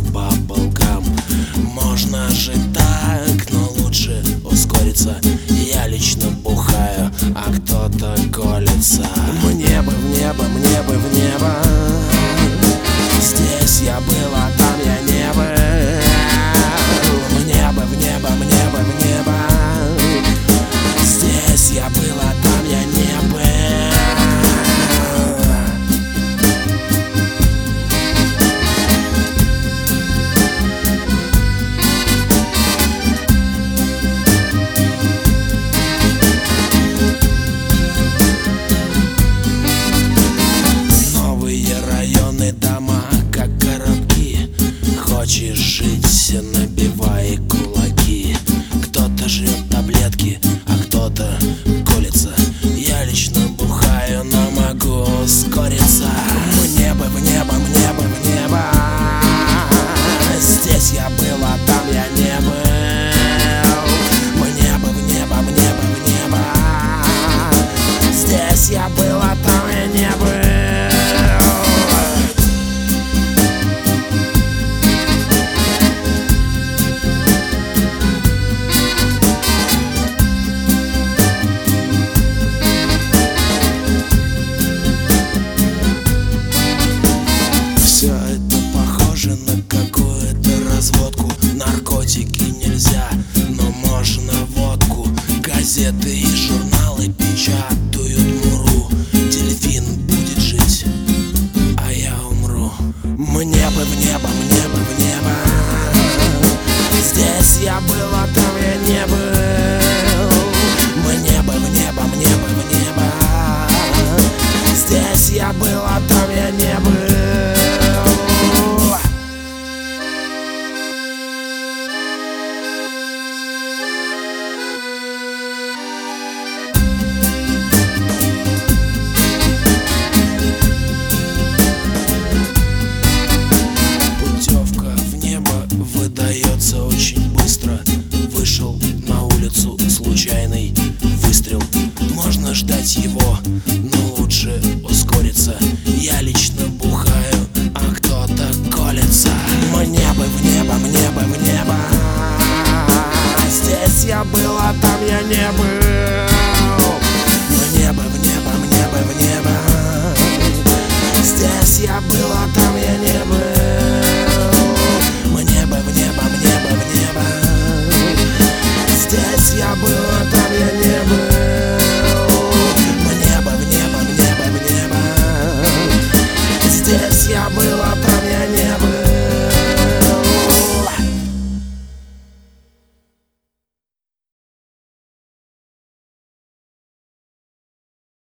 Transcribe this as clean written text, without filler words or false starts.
сок баблгам. Можно жить так, но лучше ускориться. Я лично бухаю, а кто-то колется. Мне бы в небо, мне бы в небо. Здесь я был, а там я не был. Мне бы в небо, мне бы в небо. Здесь я был, а там я не был. Дома, как коробки. Хочешь жить, набивай кулаки. Кто-то жрет таблетки, а кто-то колется. Я лично бухаю, но могу ускориться. Мне бы в небо, мне бы в небо. Здесь я был, а там я не был. Мне бы в небо, мне бы в небо. Здесь я был, а там я не был. Все это похоже на какую-то разводку. Наркотики нельзя, но можно водку. Газеты и журналы печатают муру. Дельфин будет жить, а я умру. Мне бы в небо, мне бы в небо. Здесь я был, а там я не был. Мне бы в небо, мне бы в небо. Здесь я был, а там я не был. Выдается очень быстро. Вышел на улицу, случайный выстрел. Можно ждать его, но лучше ускориться. Я лично бухаю, а кто-то колется. Мне бы в небо, мне бы в небо. Здесь я был, а там я не был. Мне бы в небо, мне бы в небо. Здесь я был, а там я не был. Мне бы в небо, мне бы в небо. Здесь я был, а там я не был.